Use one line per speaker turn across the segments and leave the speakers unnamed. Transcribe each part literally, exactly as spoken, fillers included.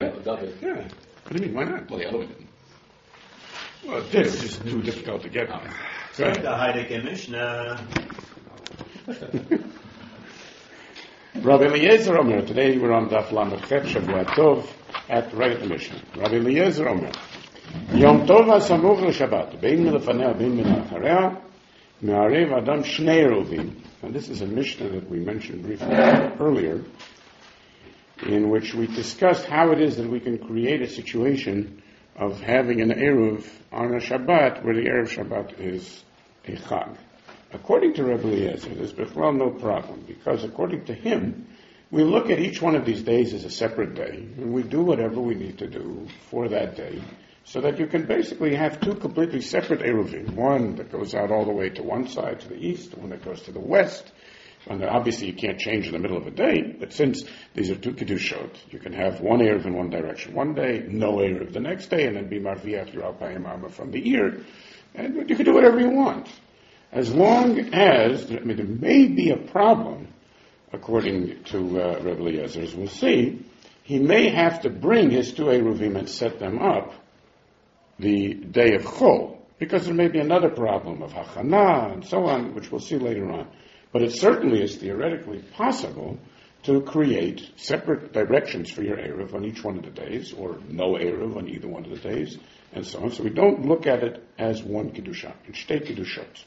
David.
Yeah. What do you mean? Why not?
Well, the other one didn't.
Well, it did. It's just too difficult to get.
So the Heidegger Mishnah.
Rabbi Eliezer Omer. Today we're on Daf Lamed Chet Shavua Tov at right at the Mishnah. Rabbi Eliezer Omer. Yom Tov HaSamuch LeShabbat. Bein milefanea, bein milacharea. Me'arev Adam Shnei Eruvim. And this is a Mishnah that we mentioned briefly earlier, in which we discussed how it is that we can create a situation of having an Eruv on a Shabbat where the Erev Shabbat is a Chag. According to Rabbi Eliezer, there's before no problem, because according to him, we look at each one of these days as a separate day, and we do whatever we need to do for that day, so that you can basically have two completely separate Eruvim, one that goes out all the way to one side, to the east, one that goes to the west. And obviously you can't change in the middle of a day, but since these are two Kiddushot, you can have one Erev in one direction one day, no Erev the next day, and then be Marviach your Alpayim Amma from the ear, and you can do whatever you want. As long as, I mean, there may be a problem, according to uh, Rebbe Eliezer, as we'll see, he may have to bring his two Eruvim and set them up the day of Chol, because there may be another problem of Hachana and so on, which we'll see later on. But it certainly is theoretically possible to create separate directions for your Erev on each one of the days, or no Erev on either one of the days, and so on. So we don't look at it as one Kiddusha. It's shtei Kiddushot.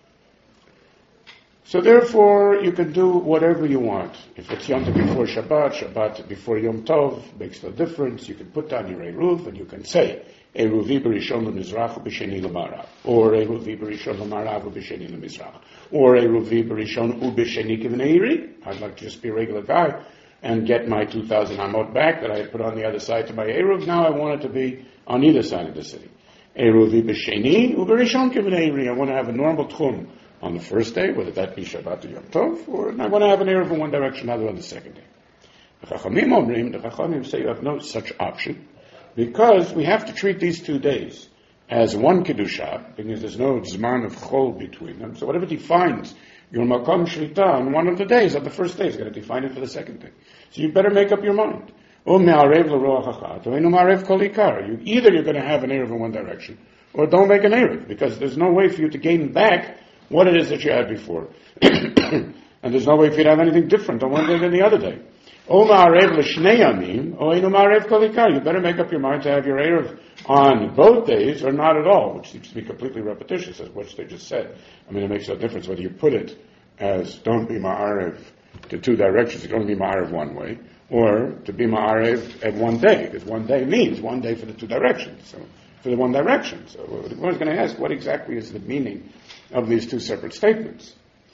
So therefore, you can do whatever you want. If it's Yom Tov before Shabbat, Shabbat before Yom Tov, makes no difference. You can put down your Eruv and you can say, Eruvi b'rishon l'mizrach u'b'sheni l'marav, or Eruvi b'rishon l'marav u'b'sheni l'mizrach, or Eruvi b'rishon u'b'sheni kivneiri. I'd like to just be a regular guy and get my two thousand amot back that I had put on the other side to my Eruv. Now I want it to be on either side of the city. Eruvi b'sheni u'b'rishon kivneiri. I want to have a normal tchum on the first day, whether that be Shabbat or Yom Tov, or I want to have an Erev in one direction, other on the second day. The Chachamim Omrim, the Chachamim say you have no such option, because we have to treat these two days as one Kedusha, because there's no Zman of Chol between them. So whatever defines your Makom Shlita on one of the days, on the first day, is going to define it for the second day. So you better make up your mind. Or Me'arev l'roach achat, or Einu Me'arev kol ikar. You either you're going to have an Erev in one direction, or don't make an Erev, because there's no way for you to gain back what it is that you had before. And there's no way for you to have anything different on one day than the other day. O ma'arev l'shnei yamim, o einu ma'arev kol ikar. You better make up your mind to have your Erev on both days or not at all, which seems to be completely repetitious as what they just said. I mean, it makes no difference whether you put it as don't be ma'arev to two directions, you can only be ma'arev one way, or to be ma'arev at one day, because one day means one day for the two directions, so for the one direction. So I was going to ask, what exactly is the meaning of these two separate statements?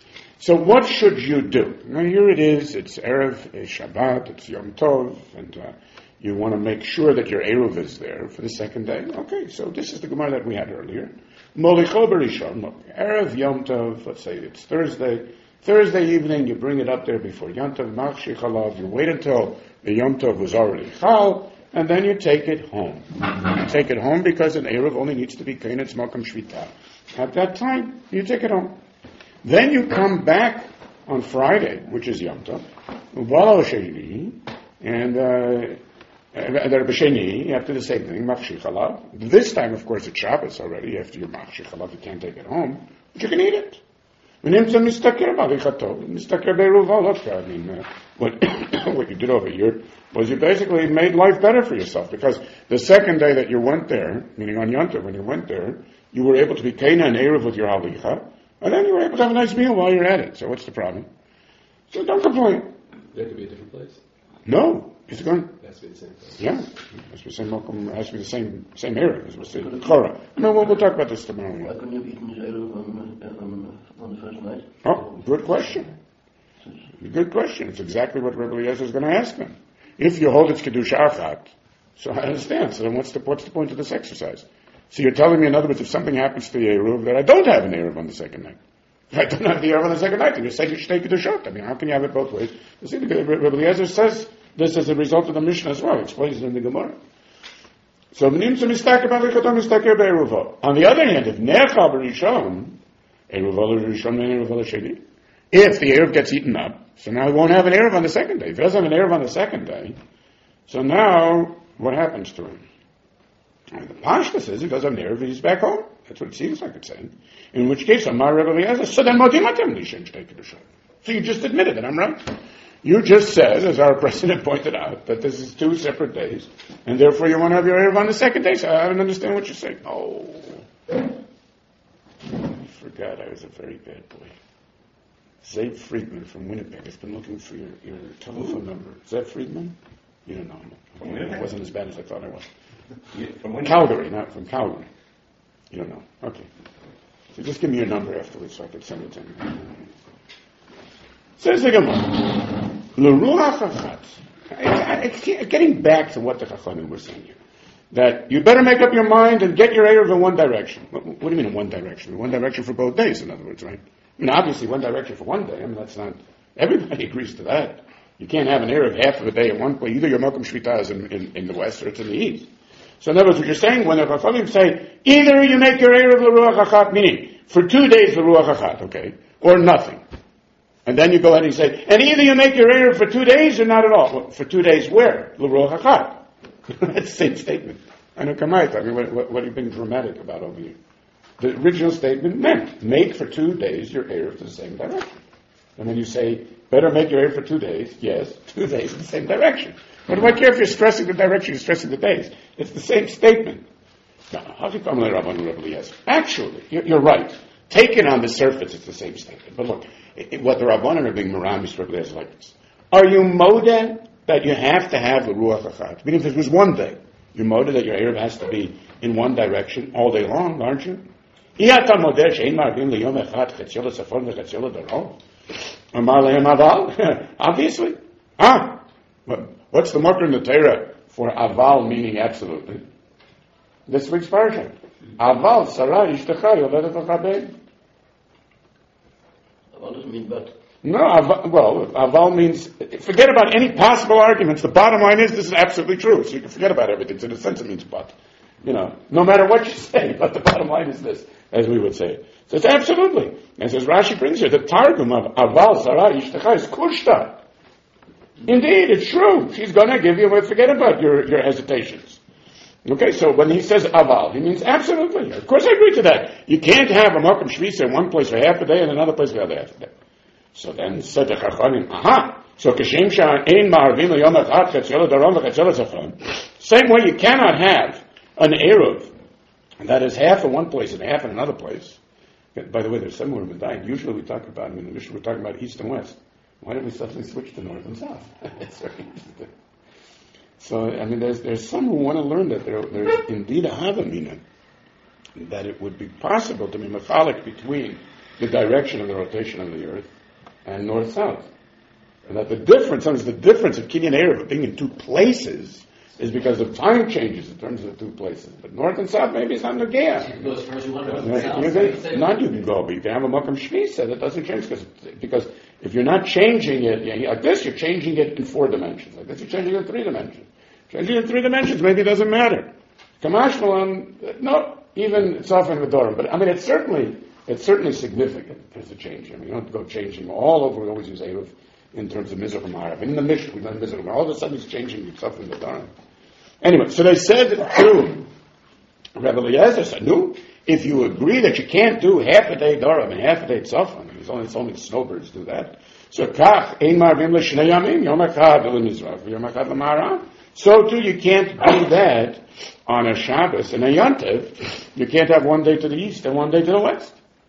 So what should you do? Now here it is, it's Erev, it's Shabbat, it's Yom Tov, and uh, you want to make sure that your Eruv is there for the second day. Okay, so this is the Gemara that we had earlier. Molicho Berishon, Erev Yom Tov, let's say it's Thursday. Thursday evening, you bring it up there before Yom Tov, Machshi Chalav, you wait until the Yom Tov was already Chal, and then you take it home. You take it home because an Erev only needs to be Kain, it's Malkam Shvita. At that time, you take it home. Then you come back on Friday, which is Yom Tov, Ubalo Sheni, and uh, the B'Sheni, you have to do the same thing, Machshi Chalav. This time, of course, it's Shabbos already. After your Machshi Chalav, you can't take it home, but you can eat it. I mean, uh, what, what you did over here was you basically made life better for yourself, because the second day that you went there, meaning on Yom Tov, when you went there, you were able to be Kana and Erev with your Halicha, and then you were able to have a nice meal while you're at it. So what's the problem? So don't complain.
There could be a different place?
No. It's going.
It has to be the same place.
Yeah. It has to be the same welcome, it has to be the same same area, as we'll see. Chora. No, we'll, we'll talk about this tomorrow.
Why couldn't you have eaten the Erev on, on, on the first night?
Oh, good question. Good question. It's exactly what Rebbe Eliezer is going to ask them. If you hold it's Kedusha Achat, so I understand. So then what's the, what's the point of this exercise? So you're telling me, in other words, if something happens to the Eruv, that I don't have an Eruv on the second night. If I don't have the Eruv on the second night, then you're saying you should take Kedushot. I mean, how can you have it both ways? You see, Rebbe Eliezer says this as a result of the Mishnah as well. He explains it in the Gemara. So, on the other hand, if Necha B'Rishon, Eruv Rishon and Eruv Sheni, if the Eruv gets eaten up, so now he won't have an Eruv on the second day. If he doesn't have an Eruv on the second day, so now what happens to him? And the Pashta says he goes on there, he's back home. That's what it seems like it's saying. In which case, Amar Rebbe Eliezer, so then Modim Atem Lishen Shtei Kedushot. So you just admitted that I'm right. You just said, as our president pointed out, that this is two separate days, and therefore you want to have your Erev on the second day, so I don't understand what you're saying. Oh. I forgot I was a very bad boy. Zev Friedman from Winnipeg has been looking for your, your telephone number. Zev Friedman? You don't know him. It wasn't as bad as I thought I was. From Calgary, not from Calgary. You don't know. Okay. So just give me your number afterwards so I can send it to him. Says the Gemara, L'ruach achat. Getting back to what the Chachamim were saying here, that you better make up your mind and get your Erev in one direction. What, what do you mean in one direction? In one direction for both days, in other words, right? I mean, obviously one direction for one day. I mean, that's not, everybody agrees to that. You can't have an Erev half of a day in one place. Either your Mokum Shvita is in, in, in the west or it's in the east. So in other words, what you're saying, when the Chachamim say, either you make your Erev L'ruach achat, meaning, for two days L'ruach achat, okay, or nothing. And then you go ahead and say, and either you make your Erev for two days or not at all. Well, for two days where? L'ruach achat. That's the same statement. I know, Kamaita, I mean, what, what, what are you being dramatic about over here? The original statement meant, make for two days your Erev to the same direction. And when you say, better make your Erev for two days, yes, two days in the same direction. What do I care if you're stressing the direction, you're stressing the days? It's the same statement. Now, how do you come to Rabban Rebbe Eliezer? Actually, you're, you're right. Taken on the surface, it's the same statement. But look, it, what the Rabbanan are being Meramis Rebbe Eliezer like this. Are you modeh that you have to have the Ruach Achat? Meaning if it was one day, you're modeh that your Erev has to be in one direction all day long, aren't you? Obviously. Ah, what's the marker in the Torah for aval meaning absolutely? This week's parsha. Aval Sarah ishtecha yoledet achabed.
Aval doesn't mean but.
No, aval, well, aval means, forget about any possible arguments. The bottom line is this is absolutely true. So you can forget about everything. So in a sense it means but. You know, no matter what you say, but the bottom line is this, as we would say. So it's absolutely. And says Rashi brings here, the Targum of aval Sarah ishtecha is kushta. Indeed, it's true. She's going to give you, forget about your, your hesitations. Okay, so when he says aval, he means absolutely. Of course I agree to that. You can't have a Mokum Shvisa in one place for half a day and another place for the other half a day. So then said the Chachamim, aha, so Kashem Sha'an Ein Ma'arvim L'Yom Echad Chetziel Darom V'Chetziel Tzafon. Same way you cannot have an Eruv that is half in one place and half in another place. By the way, there's somewhere in Medayim. Usually we talk about, I mean, in the Mishnah we're talking about east and west. Why did we suddenly switch to north and south? It's very interesting. So, I mean, there's there's some who want to learn that there, there's indeed a havamina, that it would be possible to be mechalik between the direction of the rotation of the earth and north-south. And that the difference, sometimes the difference of Kinyan Erev of being in two places is because of time changes in terms of the two places. But north and south maybe it's not Nagea.
You go as far as you want to go.
Yeah, not you can go, but you can have a Makam Shvisa that doesn't change because, because if you're not changing it, yeah, like this, you're changing it in four dimensions. Like this, you're changing it in three dimensions. Changing it in three dimensions, maybe it doesn't matter. Kamash Malan, no, even it's often Vidorim. But I mean, it's certainly, it's certainly significant. There's a change. I mean, you don't go changing all over. We always use Eruv in terms of Mizrach and Ma'arav. In the Mishnah, we've done Mizrach. All of a sudden, it's changing itself in Vidorim. Anyway, so they said to Rebbe Eliezer said, no, if you agree that you can't do half a day Dorim and half a day Tzafon, it's only, it's only snowbirds do that. So kach, ein marvim l'shnei yamim, yom echad l'mizrach, yom echad l'ma'arav. So too, you can't do that on a Shabbos and a Yontiv. You can't have one day to the east and one day to the west.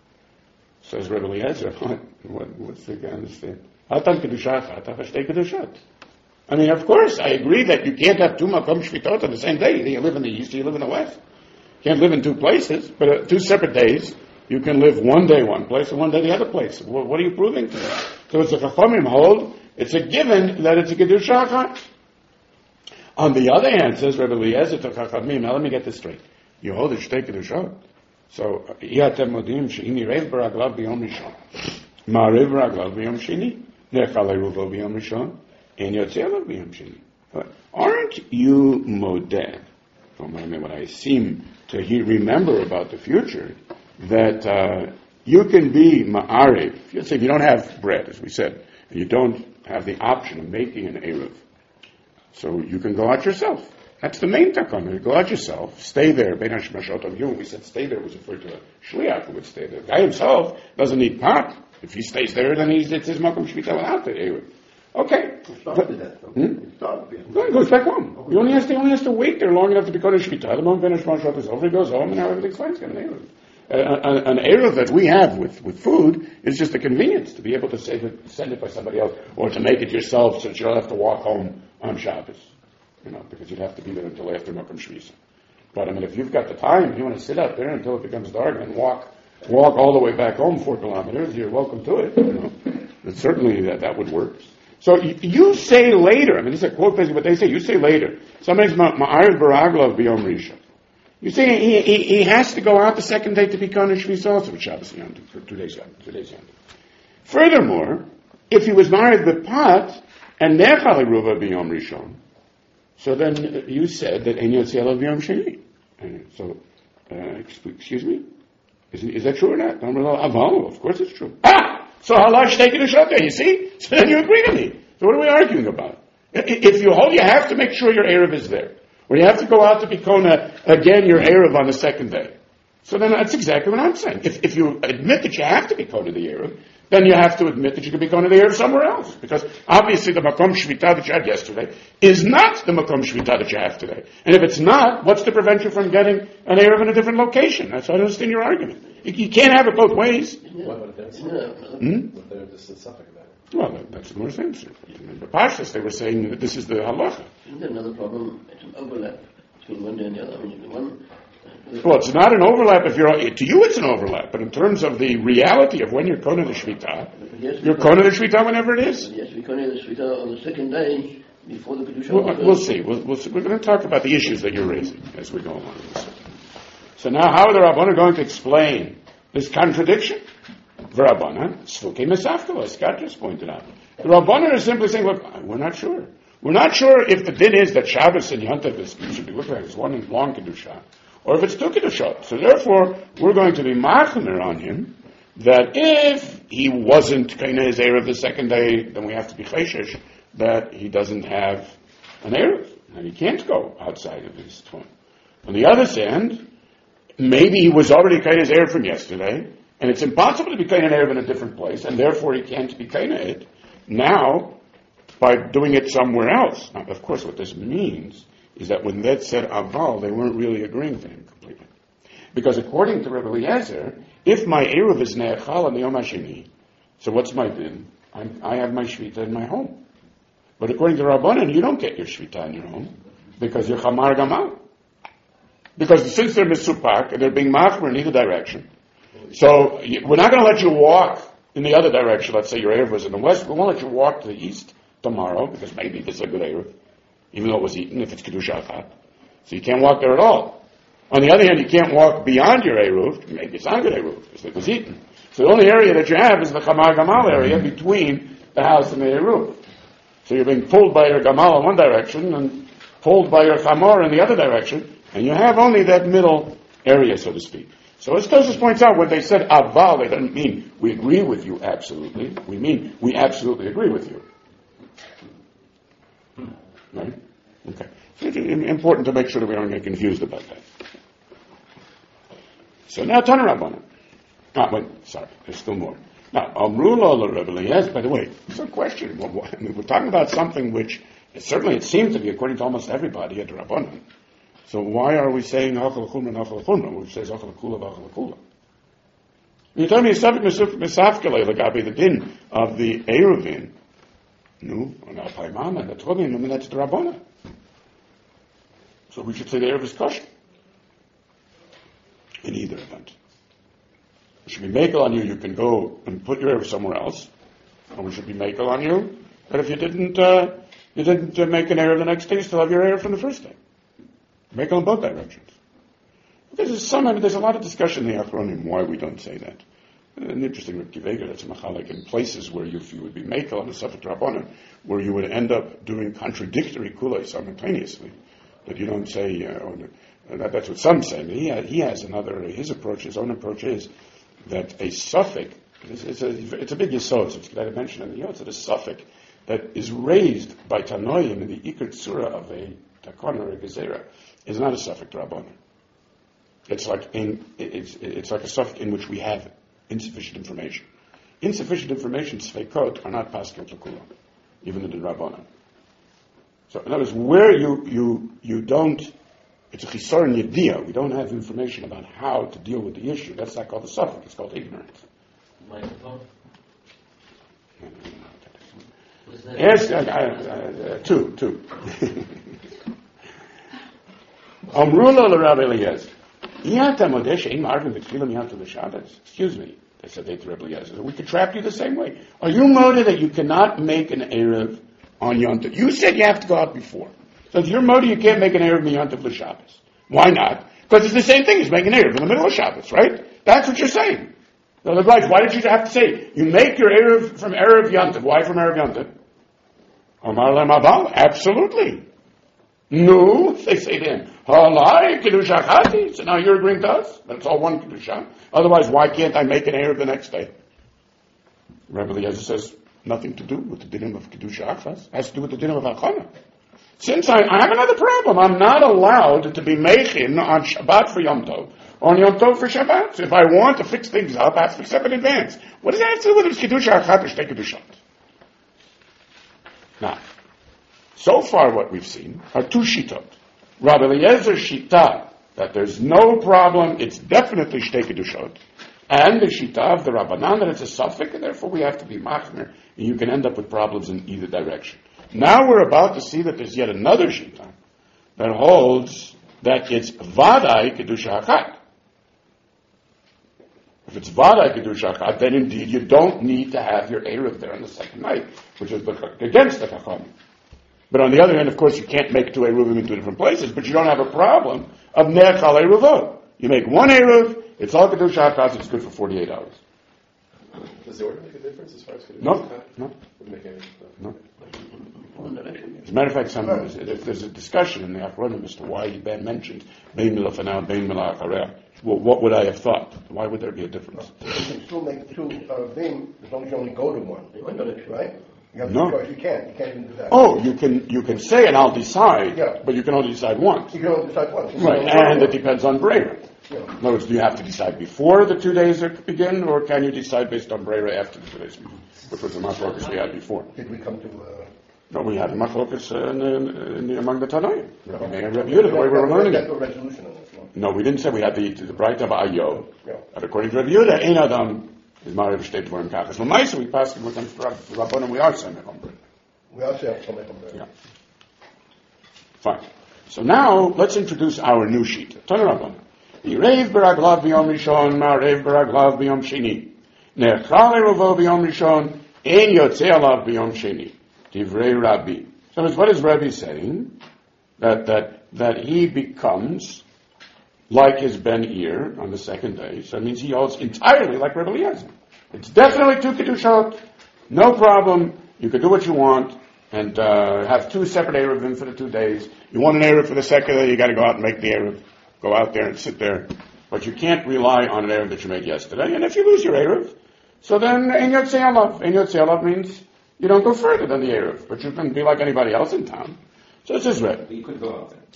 Says Rebbe Eliezer, what, what, what's the guy understand? Hatan kedusha achat, hafashtei kedushot. I mean, of course, I agree that you can't have two Makom Shvitot on the same day. Either you live in the east or you live in the west. You can't live in two places, but uh, two separate days, you can live one day one place and one day the other place. Well, what are you proving to me? So it's a Chachamim hold, it's a given that it's a Kedusha Achat. On the other hand, says Rebbe Eliezer to Chachamim, now let me get this straight. You hold it, Shtei Kedushot. So, Iatem Modim, She'ini Rev Baraglav B'yom Rishon. Ma'arev Baraglav B'yom Shini. Nechal Eruvo B'yom Rishon. Aren't you modeh, from what I seem to he- remember about the future, that uh, you can be ma'ariv, if you don't have bread, as we said, and you don't have the option of making an eruv, so you can go out yourself. That's the main takana. Guard yourself. Stay there. Ben Hashmashot of you. We said stay there was referred to a shliach who would stay there. The guy himself doesn't need pot. If he stays there, then he's, it's his makom shmita without the Eruv. Okay. Hmm? No, he goes back home. He only has to, he only has to wait there long enough to become a shmita. The moment Ben Hashmashot is over, he goes home and now everything's fine. He's got an Eruv. Uh, an Eruv that we have with, with food is just a convenience to be able to save it, send it by somebody else, or to make it yourself so that you don't have to walk home on Shabbos. You know, because you'd have to be there until after Makom Shvisa. But I mean, if you've got the time, you want to sit out there until it becomes dark and walk, walk all the way back home four kilometers, you're welcome to it. You know, but certainly that that would work. So you, you say later. I mean, this is a quote basically what they say. You say later. Somebody's ma'arid baraglav b'yom rishon. You say he, he, he has to go out the second day to be Kohen Shvisa also with Shabbos and Yom Tov, for two days Yom Tov, two days Yom Tov. Furthermore, if he was married with Pat and nechal eruva b'yom rishon, so then you said that Ein Yotzei Elav B'Yom Sheni. So, uh, excuse me? Is, is that true or not? Aval, of course it's true. Ah! So halash take it a shot there, you see? So then you agree with me. So what are we arguing about? If you hold, you have to make sure your Erev is there. Or you have to go out to be Kona, again, your Erev on the second day. So then that's exactly what I'm saying. If, if you admit that you have to be Kona the Erev, then you have to admit that you could be going to the Erev somewhere else. Because obviously the Makom Shvita that you had yesterday is not the Makom Shvita that you have today. And if it's not, what's to prevent you from getting an Erev in a different location? That's why I don't understand your argument. You, you can't have it both ways.
What about that?
Hmm?
What about this Suffolk about it?
Well, that, that's the more answer. In the Parshas, they were saying that this is the halacha.
Isn't there another problem? It's an overlap between one day and the other. I mean, the one...
Well, it's not an overlap if you're, to you it's an overlap, but in terms of the reality of when you're Kohen the Shvita, you're Kohen the Shvita whenever it is.
Yes, we Kohen the Shvita on the second day before the Kedusha.
We'll, we'll see. We'll, we'll see. We're going to talk about the issues that you're raising as we go along. So now how are the Rabbanan going to explain this contradiction? The Rabbanan, Sfuke Mesafkala, Scott just pointed out. The Rabbanan are simply saying, look, we're not sure. We're not sure if the din is that Shabbos and Yom Tov should be looked at as one long Kedusha, or if it's two Kedushot. So therefore, we're going to be machmer on him that if he wasn't Kaina his Erev the second day, then we have to be Cheshesh that he doesn't have an Erev, and he can't go outside of his tone. On the other hand, maybe he was already Kaina his Erev from yesterday, and it's impossible to be Kaina Erev in a different place, and therefore he can't be Kaina it now by doing it somewhere else. Now, of course, what this means is that when they said aval, they weren't really agreeing to him completely. Because according to Rabbi Eliezer, if my Eruv is ne'echal on the Yom HaSheni, so what's my din? I'm, I have my Shvita in my home. But according to Rabbanan, you don't get your Shvita in your home, because you're Chamar Gamal. Because since they're Misupak, and they're being machmer in either direction, so you, we're not going to let you walk in the other direction. Let's say your Eruv was in the west, we won't let you walk to the east tomorrow, because maybe this is a good Eruv, even though it was eaten, if it's Kedusha Achat. So you can't walk there at all. On the other hand, you can't walk beyond your Eruv. Maybe it's not a good Eruv, because it was eaten. So the only area that you have is the Chamar Gamal area between the house and the Eruv. So you're being pulled by your Gamal in one direction and pulled by your Chamar in the other direction, and you have only that middle area, so to speak. So as Tosfos points out, when they said Aval, they don't mean we agree with you absolutely. We mean we absolutely agree with you. Right? Okay. It's important to make sure that we don't get confused about that. So now Tana Rabbanan. Ah, wait, sorry, there's still more. Now, Amrullah Rebbe Eliezer, by the way, it's a question. I mean, we're talking about something which certainly it seems to be, according to almost everybody, at Rabbanan. So why are we saying Achal Chumra and Achal Chumra, which says Achal Kula Achal Kula? You tell me Safik Mesafkele Lagabi, the din of the Eruvin. No, on Al Paimana, and the Tobin, I mean, that's the Rabbanan. So we should say the Erev is kosher. In either event. It should be makel on you, you can go and put your Erev somewhere else. Or we should be makel on you, that if you didn't, uh, you didn't uh, make an Erev the next day, you still have your Erev from the first day. Makel in both directions. There's some, I mean, there's a lot of discussion in the Achronim why we don't say that. An interesting Reb Kivega, that's a machalik in places where you, if you would be makel on the Safek Rabbanan, where you would end up doing contradictory kulei simultaneously. That you don't say, uh, or, uh, that, that's what some say. But he, ha- he has another, his approach, his own approach is that a suffix, it's, it's, a, it's a big yisod, so it's glad to mention it, you know, it's a suffix that is raised by Tanoim in the Iker Tzura of a takon or a gezerah is not a suffix rabbanon. It's like in it's it's like a suffix in which we have insufficient information. Insufficient information, sfeikot, are not paschal l'kulam, even in the rabbanon. So in other words, where you you you don't, it's a chisar yediyah. We don't have information about how to deal with the issue. That's not called a suffix. It's called ignorance.
Microphone?
Yes, uh, uh, two, two. Amrula l'Rav Eliezer. Excuse me, they said they to Rabbi Eliezer. We could trap you the same way. Are you motive that you cannot make an Erev on Yom Tov? You said you have to go out before. So if you're motive, you can't make an Erev Yom Tov l'Shabbos. Why not? Because it's the same thing as making an Erev in the middle of Shabbos, right? That's what you're saying. So otherwise, why did you have to say, you make your Erev from Erev Yom Tov? Why from Erev Yom Tov? Omar Lem Abal? Absolutely. No, they say to him, Halai Kedusha Chati. So now you're agreeing to us? But it's all one Kedusha. Otherwise, why can't I make an Erev the next day? Rabbi Eliezer says, nothing to do with the dinim of Kedusha Achas. It has to do with the dinim of Achana. Since I, I have another problem, I'm not allowed to be mechin on Shabbat for Yom Tov, or on Yom Tov for Shabbat. So if I want to fix things up, I have to fix up in advance. What does that have to do with it's Kedusha Achat or Shtei Kedushot? Now, so far what we've seen are two shitot. Rabbi Eliezer's shita, that there's no problem, it's definitely Shtei Kedushot, and the shita of the Rabbanan, that it's a suffix, and therefore we have to be machmer, and you can end up with problems in either direction. Now we're about to see that there's yet another shita that holds that it's Vadai Kedusha Achat. If it's Vadai Kedusha Achat, then indeed you don't need to have your Erev there on the second night, which is against the Chachamim. But on the other hand, of course, you can't make two Eruvim in two different places, but you don't have a problem of Ne'echal Eruvot. You make one Eruv, it's all Kedusha Achat, it's good for forty-eight hours.
Does the order make a difference as far as Kedusha
No,
Achat?
no,
Would make any
no. As a matter of fact, some, if there's a discussion in the Achronim as to why he mentioned Bein Milafanav, Bein Milachareh, well, what would I have thought? Why would there be a difference?
You can still make two uh, Vim as long as you only go to one, right? You have
No.
no choice. You can't. You can't even do that.
Oh, you can you can say and I'll decide,
Yeah.
but you can only decide once.
You can only decide once. You
Right,
can only
and
go
it depends on Brera.
Yeah.
In other words, do you have to decide before the two days are begin, or can you decide based on Brera after the two days begin, which was the machlokas we had before?
Did we come to? Uh,
No, we had machlokas uh, in, the- in the, among the Tanoim. Rabbi Meir and
no.
Rabbi Yehuda, the way we were learning
That's
it.
no resolution on this one.
No, we didn't say we had the the bright of Ayo.
Yeah.
But according to Rabbi Yehuda, ein adam is mariv shtei dvarim kachas. Well, nice, we passed it with them for Rabbanim, we are saying it on Brera.
We also have some of them there.
Yeah. Fine. So now, let's introduce our new sheet. Tana Rabbanim. Yirev beraglav b'yom rishon, ma'arev beraglav b'yom sheni. Ne'echal eruvo b'yom rishon, ein yotzei alav b'yom sheni. Divrei Rabbi. So what is Rabbi saying? That, that, that he becomes like his Ben Ir on the second day. So it means he holds entirely like Rabbi Eliezer. It's definitely two Kedushot. No problem. You can do what you want and uh, have two separate Erevim for the two days. You want an Erev for the second day, you got to go out and make the Erev. Go out there and sit there. But you can't rely on an Erev that you made yesterday. And if you lose your Erev, so then Ein Yotzei Alav. Ein Yotzei Alav means you don't go further than the Erev, but you can be like anybody else in town. So this is Red.
But you could go out there.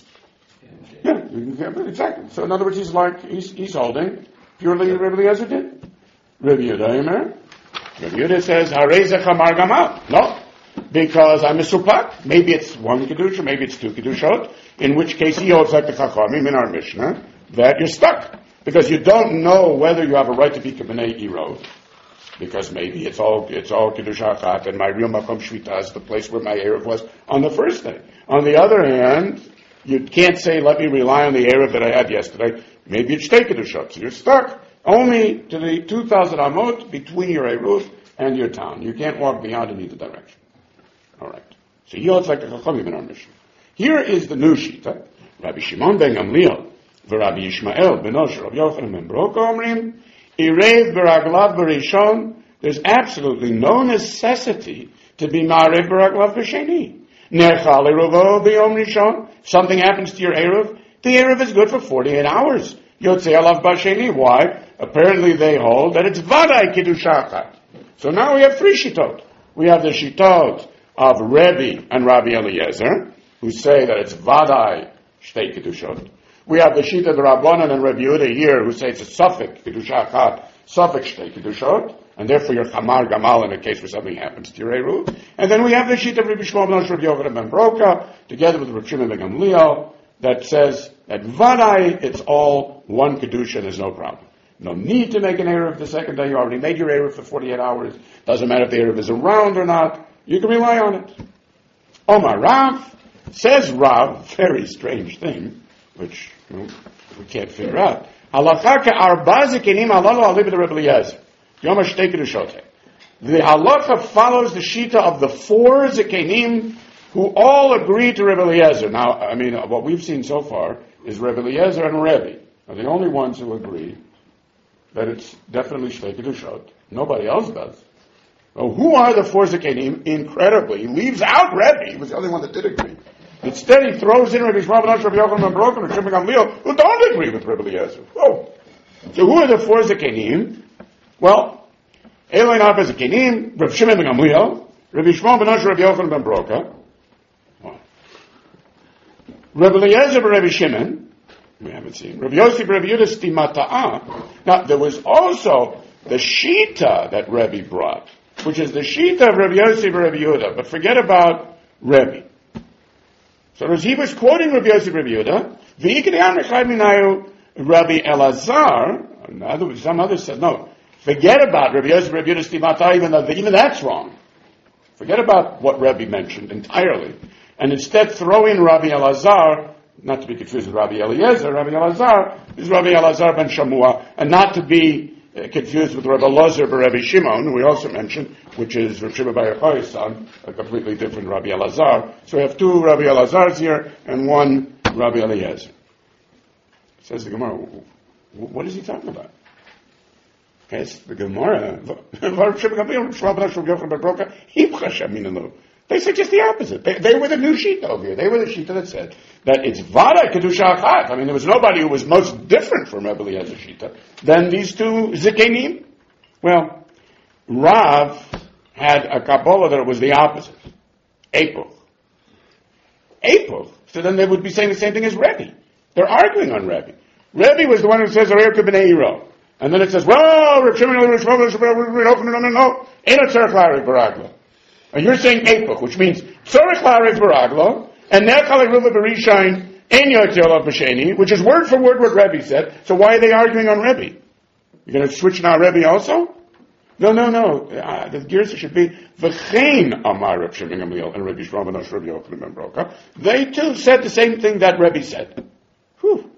Yeah, you can, yeah, exactly. So in other words, he's like, he's, he's holding purely Rabbi Eliezer did. Rabbi Yehuda Omer. Rabbi Yehuda says, Harei Chamar Gamal. No, because I'm a supak. Maybe it's one Kedusha, maybe it's two Kedushot, in which case he holds like the Chachamim in our Mishnah, that you're stuck. Because you don't know whether you have a right to be Kabinei Erov. Because maybe it's all it's all Kedusha Achat, and my real Makom Shvita is the place where my Erev was on the first day. On the other hand, you can't say, let me rely on the Erev that I had yesterday. Maybe it's Shtei Kedushot, so you're stuck only to the two thousand amot between your Eruv and your town. You can't walk beyond in either direction. All right. So he holds like the Chachamim in our mission. Here is the new Shita. Rabbi Shimon ben Gamliel, Rabbi Yishmael ben Osher, Rabbi Yochanan ben Baruch Omrim, Irev beraglav berishon. There's absolutely no necessity to be ma'arev beraglav b'sheni. Nerchal eruvo b'yom rishon. If something happens to your eruv, the eruv is good for forty-eight hours. Yotzei alav b'sheni. Why? Apparently they hold that it's vadai kedusha achat. So now we have three shitot. We have the shitot of Rebbe and Rabbi Eliezer, who say that it's Vadai Shtei Kedushot. We have the Shita the Rabbanan and Rabbi Yehuda here who say it's a Suffolk Kedusha Achat, Suffolk Shtei Kedushot, and therefore you're Chamar Gamal in a case where something happens to your Eruv. And then we have the Shita of Rabbi Shmuel ben Rabbi Yochanan ben Broka, together with Rabbi Shimon ben Gamliel, that says that Vadai, it's all one Kedusha, there's no problem. No need to make an Eruv the second day. You already made your Eruv for forty-eight hours. Doesn't matter if the Eruv is around or not. You can rely on it. Omar Rav, says Rav, very strange thing, which you know, we can't figure out. Halacha ke'arba zekenim halalu al libed Rebbe Eliezer. Yom HaShtei Kedushot. The halacha follows the shita of the four zekenim who all agree to Rebbe Eliezer. Now, I mean, what we've seen so far is Rebbe Eliezer and Rebbe are the only ones who agree that it's definitely Shtei Kedushot. Nobody else does. Well, who are the four zekenim? Incredibly, he leaves out Rebbe. He was the only one that did agree. Instead, he throws in Rabbi Shmuel ben Rabbi Yochanan ben Broka and Shimon ben Gamliel, who don't agree with Rebbe Eliezer. Oh, so who are the four zekenim? Well, Eloi Nava zekenim, Rabbi Shimon ben Gamliel, Rabbi Shmuel ben Rabbi Yochanan ben Broka, Rebbe Eliezer ben Rabbi Shimon. We haven't seen Rabbi Yossi ben Rabbi Yehuda Stimata'ah. Now, there was also the Shita that Rebbe brought, which is the Shita of Rabbi Yossi ben Rabbi Yehuda. But forget about Rebbe. So as he was quoting Rabbi Yossi ben Rabbi Yehuda, V'ikriyan Rechad Minayu Rabbi Elazar, in other words, some others said, no, forget about Rabbi Yossi ben Rabbi Yehuda Stimata'ah, even though even that's wrong. Forget about what Rebbe mentioned entirely. And instead throw in Rabbi Elazar, not to be confused with Rabbi Eliezer. Rabbi Elazar is Rabbi Elazar ben Shamua, and not to be uh, confused with Rabbi Elazar ben Rabbi Shimon, who we also mentioned, which is Rabbi Shimon bar Yochai's son, a completely different Rabbi Elazar. So we have two Rabbi Elazars here and one Rabbi Eliezer. Says the Gemara, what is he talking about? Okay, it's the Gemara. They said just the opposite. They, they were the new Shita over here. They were the Shita that said that it's Vada Kedusha Achat. I mean, there was nobody who was most different from Rebbe Eliezer Shita than these two Zekenim. Well, Rav had a Kabbalah that it was the opposite. Epoch. Epoch. So then they would be saying the same thing as Rebbe. They're arguing on Rebbe. Rebbe was the one who says, Arei B'nei Iro. And then it says, well, Reb Shimon, Reb Shmuel, no, no, no, Eino Tzarech La'arei Baraglo. And you're saying Epoch, which means Tzorech La'arei Baraglo, and Nechal Eruva B'Rishain Ein Yotzi Olav B'Sheni, which is word for word what Rebbe said. So why are they arguing on Rebbe? You're going to switch now Rebbe also? No, no, no. Uh, the gears should be V'chein Amar Reb Shimon Gamliel and Rabbi Shmuel ben Rabbi Yochanan ben Broka. They too said the same thing that Rebbe said. Whew.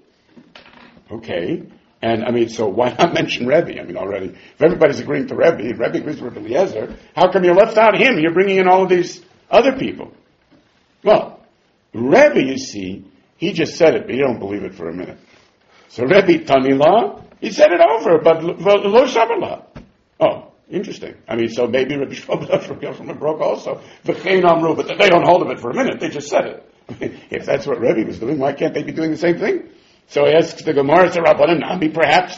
Okay. And, I mean, so why not mention Rebbe? I mean, already, if everybody's agreeing to Rebbe, if Rebbe agrees with Rebbe Eliezer, how come you left out him? You're bringing in all of these other people. Well, Rebbe, you see, he just said it, but you don't believe it for a minute. So Rebbe Tanila, he said it over, but Lo Shabbalah. Oh, interesting. I mean, so maybe Rebbe Shmuel from Brook also, V'chein Amru, but they don't hold of it for a minute, they just said it. I mean, if that's what Rebbe was doing, why can't they be doing the same thing? So he asks the Gemara, to Rabbanan Nami, perhaps,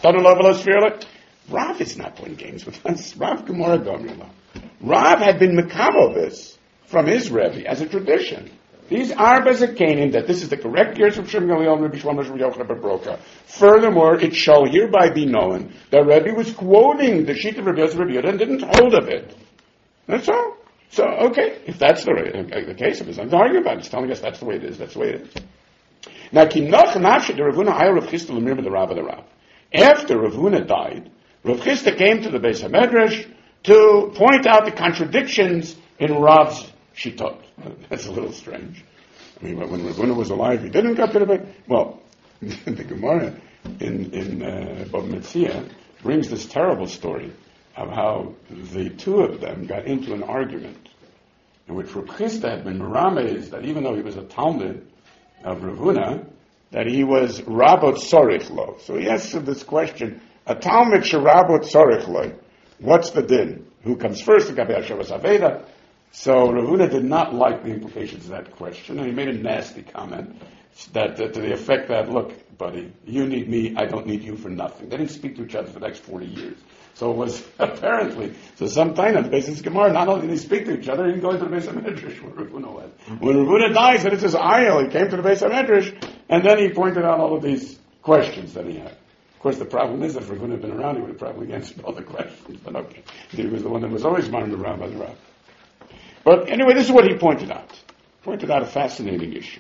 Rav is not playing games with us. Rav Gemara Gomrila. Rav had been Mekamo this from his Rebbe as a tradition. These Arba Zekanim, that this is the correct years of Shimon Gamliel and Rabbi Shmuel ben Rabbi Yochanan ben Broka. Furthermore, it shall hereby be known that Rebbe was quoting the sheet of Rabbi Yosef Rabbi Yehuda and didn't hold of it. That's all. So, okay, if that's the, the case, if there's nothing to argue about it, it's telling us that's the way it is, that's the way it is. Now, Kinoch Nafshe, the Ravuna Ayah Rav Chisda Lemir the Rav of the Rav. After Ravuna died, Rav Chisda came to the Beis HaMedrash to point out the contradictions in Rav's Shitot. That's a little strange. I mean, when Ravuna was alive, he didn't come to the Beis. Well, the Gemara in, in uh, Bava Metzia brings this terrible story of how the two of them got into an argument in which Rav Chisda had been merames that even though he was a Talmud of Ravuna, that he was Rabot Sorich Lo. So he asks him this question, a Talmud Sherabot Sorich Lo. What's the din? Who comes first? The Gabi Hashavas Aveda. So Ravuna did not like the implications of that question, and he made a nasty comment that, that to the effect that, look, buddy, you need me, I don't need you for nothing. They didn't speak to each other for the next forty years. So it was apparently, so sometime on the basis of Gemara, not only did they speak to each other, he didn't go into the base of Medrash when Ravuna went. When Ravuna dies, and it's his ayil, he came to the base of Medrash, and then he pointed out all of these questions that he had. Of course, the problem is that if Ravuna had been around, he would have probably answered all the questions, but okay. He was the one that was always married around by the Rav. But anyway, this is what he pointed out. Pointed out a fascinating issue.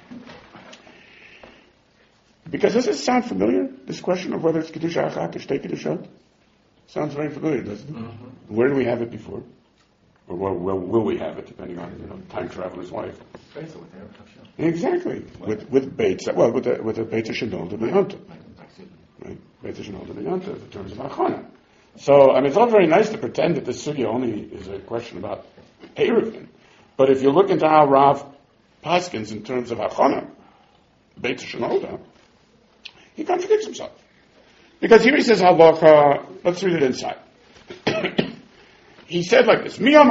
Because does this sound familiar? This question of whether it's Kedusha Achat or Shtei Kedushot? Sounds very familiar, doesn't it? Mm-hmm. Where do we have it before? Or where, where will we have it, depending on, you know, time traveler's wife? Exactly. With with Beitz, well, with the, with the Beitz Shenol to the Yontav. Right? Beitz Shenol to the Yontav in terms of Achana. So, I mean, it's all very nice to pretend that this sugya only is a question about Eruvin. But if you look into how Rav paskins in terms of Achana, Beitz Shenol, he contradicts himself. Because here he says, halacha, let's read it inside. He said like this, is it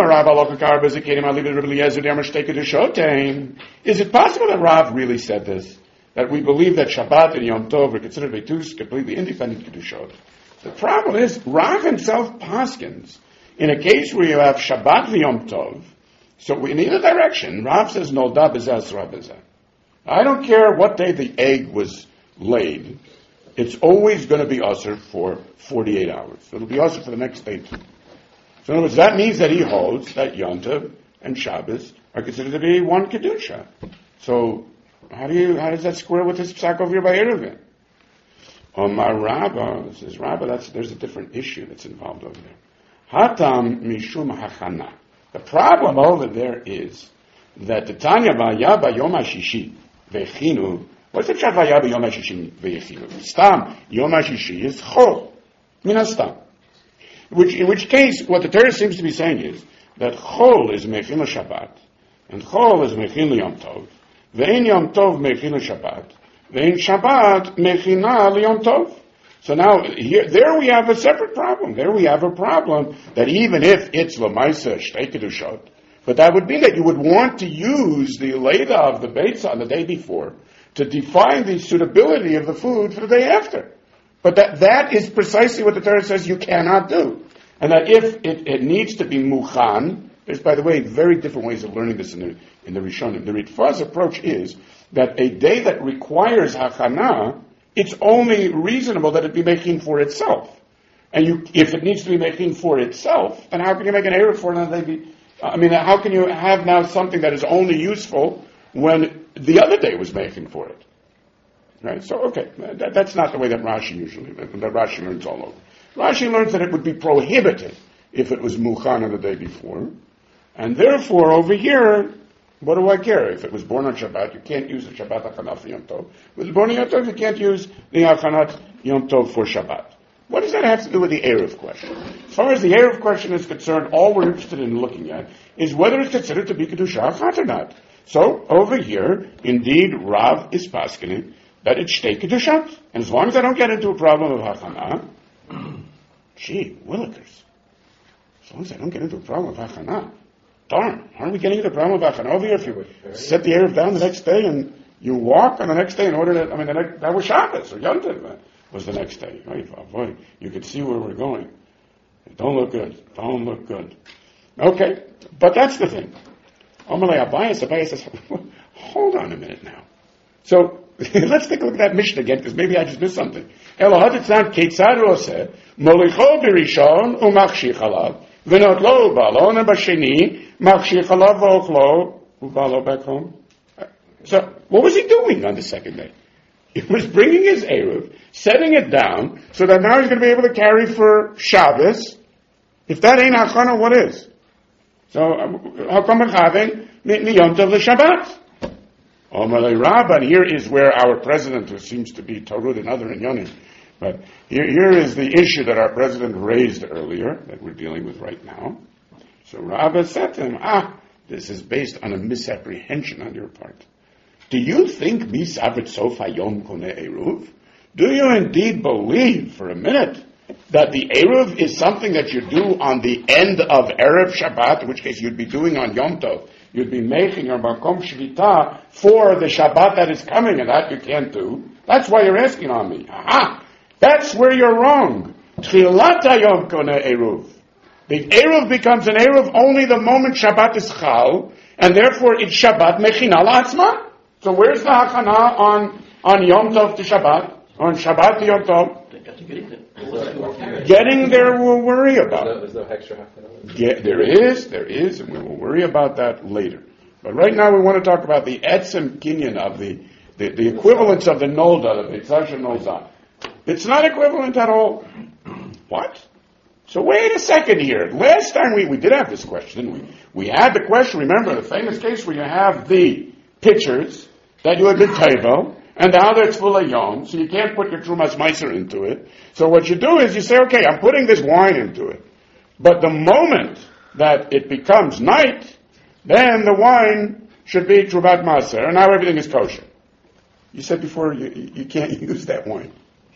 possible that Rav really said this? That we believe that Shabbat and Yom Tov are considered Beitus completely independent Kedushot? The problem is, Rav himself paskins, in a case where you have Shabbat and Yom Tov, so in either direction, Rav says, Nolda b'zeh asra b'zeh. I don't care what day the egg was laid, it's always going to be usher for forty-eight hours. It'll be usher for the next day too. So in other words, that means that he holds that Yontav and Shabbos are considered to be one Kedusha. So how do you, how does that square with this psak over here by Eruvin? Omar Rabba, says Rabba, that's, there's a different issue that's involved over there. Hatam mishum hachana. The problem over there is that the Tanya Vaya Bayom HaShishi Vechinu. What's the pshat Vaya Bayom HaShishi Vechinu? Stam Yom HaShishi is Chol Minastam. Which, in which case, what the Torah seems to be saying is that Chol is Mechin Shabbat, and Chol is Mechin Yom Tov, Ve'in Yom Tov Mechin Shabbat, Ve'in Shabbat Mechina Yom Tov. So now, here, there we have a separate problem. There we have a problem that even if it's Lamaisa Shtei Kedushot, but that would mean that you would want to use the Leda of the Beitza on the day before to define the suitability of the food for the day after. But that, that is precisely what the Torah says you cannot do. And that if it, it needs to be Muchan, there's, by the way, very different ways of learning this in the, in the Rishonim. The Ritva's approach is that a day that requires Hachana, it's only reasonable that it be making for itself. And you, if it needs to be making for itself, then how can you make an error for it? And be, I mean, how can you have now something that is only useful when the other day was making for it? Right? So, okay, that, that's not the way that Rashi usually, that Rashi learns all over. Rashi learns that it would be prohibited if it was Muchan on the day before. And therefore, over here, what do I care? If it was born on Shabbat, you can't use the Shabbat Achanat for Yom Tov. If it was born on Yom Tov, you can't use the Achanat Yom Tov for Shabbat. What does that have to do with the Erev question? As far as the Erev question is concerned, all we're interested in looking at is whether it's considered to be Kedusha Achat or not. So, over here, indeed, Rav is paskening that it's Shtei Kedushot. And as long as I don't get into a problem of Hachana, gee, Willikers. As long as I don't get into a problem of Hachana, darn, aren't we getting into a problem of Hachana over here? If you set the Erev down the next day and you walk on the next day in order to, I mean, the next, that was Shabbos or Yom Tov was the next day. Right? Boy, you could see where we're going. Don't look good. Don't look good. Okay, but that's the thing. Omalei Abayas, Abayas says, hold on a minute now. So, let's take a look at that Mishnah again, because maybe I just missed something. Elohad etzan ketzad roseh, molicho birishon umachshich alav, v'not lo u'balo, and b'sheni, machshich alav v'ochlo, u'balo back home. So, what was he doing on the second day? He was bringing his Eruv, setting it down, so that now he's going to be able to carry for Shabbos. If that ain't Hachana, what is? So, how come Mechaven miyom tov l'Shabbat? Omalei Rabban, here is where our president, who seems to be Torud and other Inyanim, but here, here is the issue that our president raised earlier, that we're dealing with right now. So Rabba said to him, ah, this is based on a misapprehension on your part. Do you think Misavet Sofa Yom Kone Eruv? Do you indeed believe for a minute that the Eruv is something that you do on the end of Erev Shabbat, in which case you'd be doing on Yom Tov? You'd be making a Makom Shvita for the Shabbat that is coming, and that you can't do. That's why you're asking on me. Aha! That's where you're wrong. Tchilat hayom koneh eruv. The eruv becomes an eruv only the moment Shabbat is chal, and therefore it's Shabbat mechina la'atzma. So where's the hachana on on Yom Tov to Shabbat? On Shabbat to Yom Tov? Getting there we'll worry about.
There's no, there's no extra hachana.
Yeah, there is, there is, and we will worry about that later. But right now we want to talk about the etzem kinyan of the, the, the equivalence of the nolda, the Beitzah Nolda. It's not equivalent at all. What? So wait a second here. Last time we, we did have this question, didn't we? We had the question, remember, the famous case where you have the pitchers that you had been table, and now they're tzvula yom, so you can't put your trumas meiser into it. So what you do is you say, okay, I'm putting this wine into it. But the moment that it becomes night, then the wine should be trumat maser, and now everything is kosher. You said before you, you can't use that wine.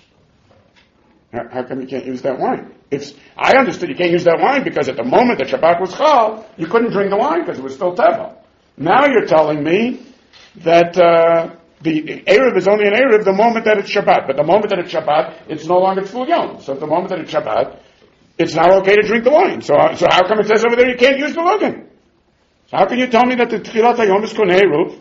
How, how come you can't use that wine? It's, I understood you can't use that wine because at the moment that Shabbat was chal, you couldn't drink the wine because it was still teva. Now you're telling me that uh, the Erev is only an Erev the moment that it's Shabbat. But the moment that it's Shabbat, it's no longer Tzvul Yom. So at the moment that it's Shabbat, it's now okay to drink the wine. So, so how come it says over there you can't use the Logan? So how can you tell me that the Tchilat HaYom is Koneh Eruv?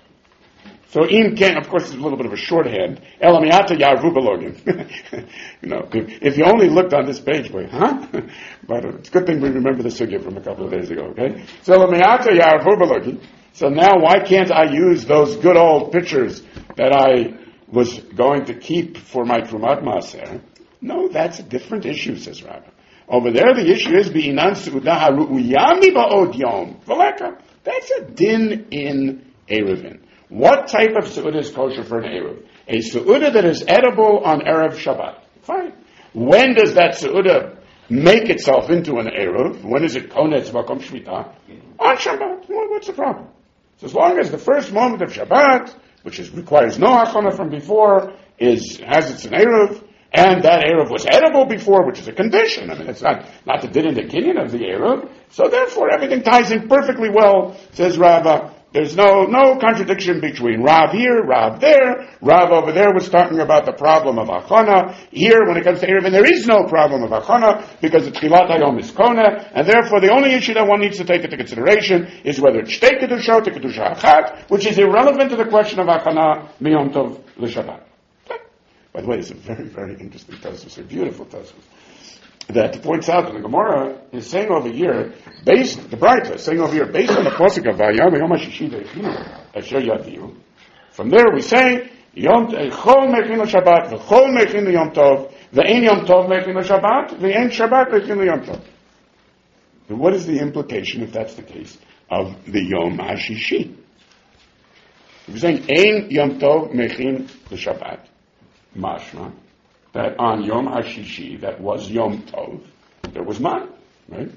So in can, of course, it's a little bit of a shorthand. Elamiata Yarvu Belogin. You know, if, if you only looked on this page, boy, huh? But it's a good thing we remember the sugya from a couple of days ago, okay? So Elamiata Yarvu Belogin. So now why can't I use those good old pictures that I was going to keep for my Trumat Maaser? No, that's a different issue, says Rabbi. Over there the issue is B'inan Su'udah HaRu'uyami Ba'od Yom. V'leka. That's a din in Erevin. What type of Su'udah is kosher for an Erev? A Su'udah that is edible on Erev Shabbat. Fine. When does that Su'udah make itself into an Erev? When is it Konetz Vakom Shmita? On Shabbat. Well, what's the problem? So as long as the first moment of Shabbat, which is, requires no hachana from before, is has its an Erev, and that Erev was edible before, which is a condition. I mean, it's not, not the din and the kinyan of the Erev. So therefore everything ties in perfectly well, says Rabbah. There's no, no contradiction between Rav here, Rav there. Rav over there was talking about the problem of Achana. Here, when it comes to Erevin, there is no problem of Achana because the Tchilat Hayom is Kona, and therefore the only issue that one needs to take into consideration is whether it's Shtei Kedusha, Kedusha Achat, which is irrelevant to the question of Achana, Miyom Tov, L'Shabbat. By the way, it's a very, very interesting Tosfos, a beautiful Tosfos, that points out that the Gemara is saying over here, based, the Braita is saying over here, based on the pasuk of Vayam Yom HaShishi De'echinu Asher Yadiu. From there we say, Yom Chol Mechin LaShabbat, V'chol Mechin LaYom Tov, V'ein Yom Tov Mechin LaShabbat, V'ein Shabbat Mechin LaYom Tov. And what is the implication, if that's the case, of the Yom HaShishi? We're saying, Ein Yom Tov Mechin LaShabbat, Mashma, that on Yom HaShishi, that was Yom Tov, there was man, right?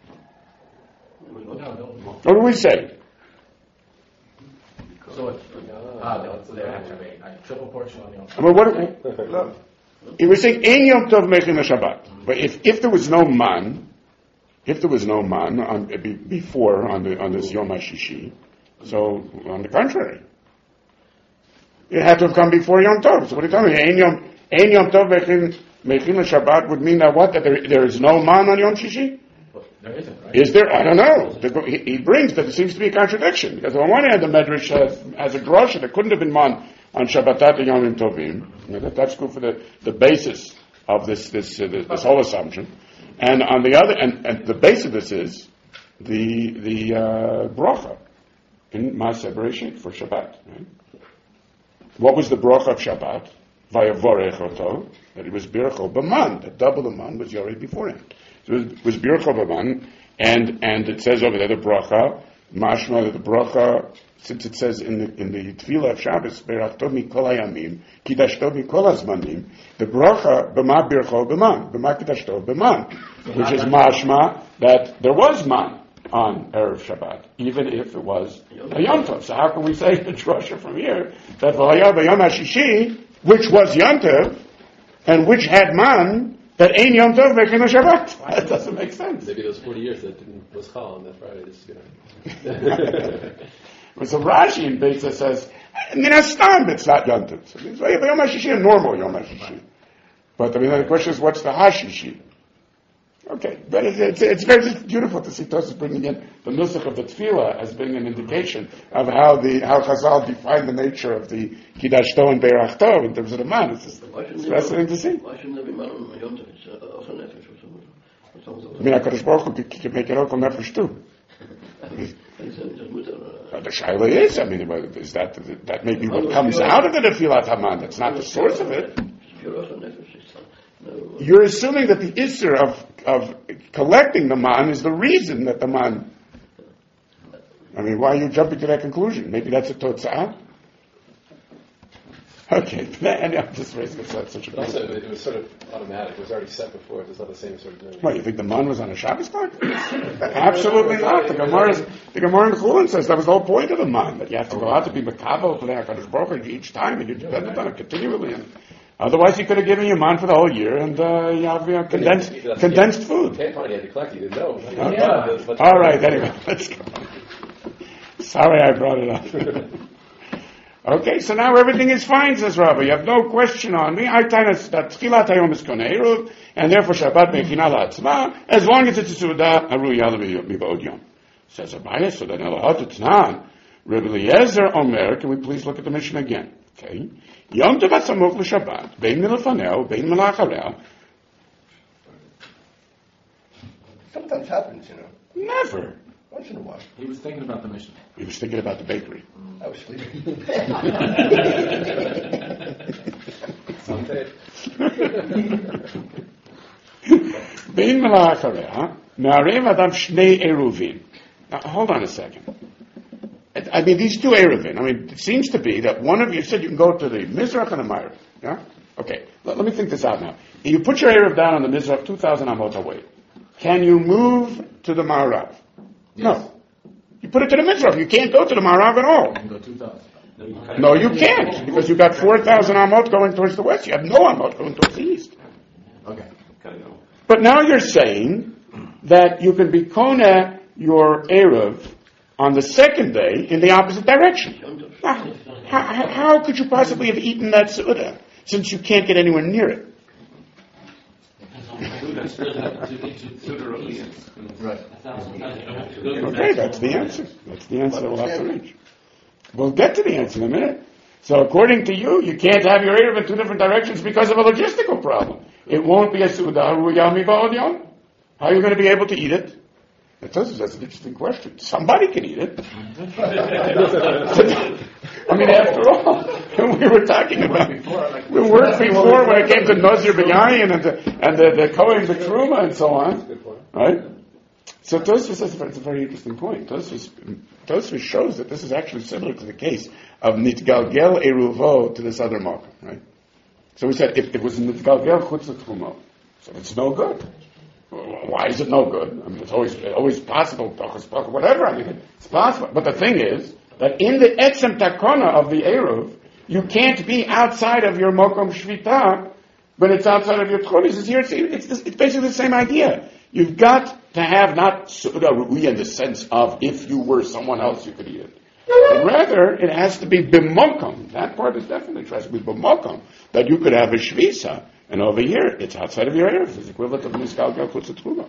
What do we say?
So it's, ah, no, so they have to make a triple portion on Yom Tov.
I mean, what, he was saying, Ein Yom Tov Mechin LaShabbat. But if, if there was no man, if there was no man on, be, before on, the, on this Yom HaShishi, so on the contrary, it had to have come before Yom Tov. So what are you telling me? Ein Yom Ein Yom Tov Mechin Shabbat would mean that what? That there, there is no man on Yom Shishi?
Well, there isn't, right?
Is there? I don't know. The, he, he brings that there seems to be a contradiction. Because on one hand, the Medrash has, has a drasha that couldn't have been man on Shabbatat and Yom Tovim. You know, that, that's good for the, the basis of this this, uh, this this whole assumption. And on the other, and, and the base of this is the the uh, bracha in Maaseh Bereshit for Shabbat. Right? What was the bracha of Shabbat? Vayavorech oto, that it was bircho b'man, that double the man was already beforehand. So it was bircho b'man, and and it says over there the bracha, mashma that the bracha, since it says in the in the tefillah of Shabbos, berachto mikol hayamim, kidashto mikol hazmanim, the bracha b'ma bircho b'man, b'ma kidashto b'man, which is mashma that there was man on Erev Shabbat, even if it was a Yom Tov. So how can we say the drasha from here that v'haya b'yom hashishi, which was Yom Tov, and which had man, that ain't Yom Tov Mechin Shabbat? That doesn't make sense.
Maybe those forty years that didn't was Chal on that Friday. This, you know.
So Rashi in Beitza says, Min Hastam, it's not Yom Tov. So it's Yom HaShishi, a normal Yom HaShishi. But I mean, the question is, what's the hashishi? Okay, but it's, it's, it's very beautiful to see Tosfos bringing in the nusach of the tefillah as being an indication of how the how Chazal defined the nature of the Kidashto and Beirachto in terms of the man. It's, just, it's fascinating to see.
Why shouldn't there be man on Yom Tov? It's uh, also nefesh or something.
I mean, HaKadosh Baruch Hu could, could make it Okol Nefesh too. But the shaila is, I mean, is that that may be what comes out of the Nefilat Haman? That's not the source of it. You're assuming that the Isser of of collecting the man is the reason that the man. I mean, why are you jumping to that conclusion? Maybe that's a totzah. Okay, and I'm just raising such a.
Also, it was sort of automatic. It was already set before. It was not the same sort of doing.
What, you think the man was on a Shabbos clock? Absolutely not. The Gemara, the Gemara in Chulin says that was the whole point of the man, that you have to go out to be makabel to the HaKadosh Baruch Hu each time, and you depend on it continually. And otherwise, he could have given you a man for the whole year, and uh, you have you know, condensed
That's
condensed
you
food.
can't find it. You collect it. No.
Okay.
Yeah.
All right. Anyway, let's go. Sorry, I brought it up. Okay, so now everything is fine, says Rabbi. You have no question on me. I tell us that Tchilat Hayom is Konei Eruv, and therefore Shabbat Mechina La'atzma, as long as it's a Suda, Aru Yala Mibod Yom. Says Abaye, so then Elahot Tznan. Rabbi Eliezer Omer, can we please look at the mission again? Okay. Yom Tov Atzamuk L'Shabbat, Bein Milafanel, Bein Melachalel.
Sometimes happens, you know.
Never.
Once in a while.
He was thinking about the mission.
He was thinking about the bakery.
I was sleeping.
Bein Melachalel, Na'arev Adam Shnei Eruvin. Now, hold on a second. I mean, these two Eruvin, I mean, it seems to be that one of you said you can go to the Mizrach and the Ma'ariv. Yeah? Okay, let, let me think this out now. You put your Eruv down on the Mizrach two thousand amot away. Can you move to the Ma'arav? Yes. No. You put it to the Mizrach. You can't go to the Ma'arav at all.
You can go two thousand.
No, you can't, because you've got four thousand amot going towards the west. You have no amot going towards the east.
Okay.
But now you're saying that you can be Kona your Eruv on the second day in the opposite direction. Now, how, how could you possibly have eaten that Suda, since you can't get anywhere near it?
Right.
Okay, that's the answer. That's the answer we'll have to reach. We'll get to the answer in a minute. So according to you, you can't have your Eruv in two different directions because of a logistical problem. It won't be a Suda Ruyami Ba'odyon. How are you going to be able to eat it? That does, that's an interesting question. Somebody can eat it. I mean, after all, we were talking about, we worked before when it came to Nazir B'yayin and the, and the, the Kohen B'truma and so on. Right? So Tosfos says it's a very interesting point. Tosfos, Tosfos shows that this is actually similar to the case of Nitgalgel Eruvo to this other mark. Right? So we said if it was Nitgalgel Chutz Tchumo, so it's no good. Why is it no good? I mean, it's always always possible, whatever. I mean, it's possible. But the thing is that in the etzem takona of the eruv, you can't be outside of your mokom shvita, but it's outside of your tchonis. It's here. It's, it's, it's basically the same idea. You've got to have not suda ru'uya in the sense of if you were someone else, you could eat it. But rather, it has to be b'mokom. That part is definitely true. It has to be b'mokom that you could have a shvisa. And over here, it's outside of your eruv. It's equivalent of Niskal Gal Chutz Tchumo.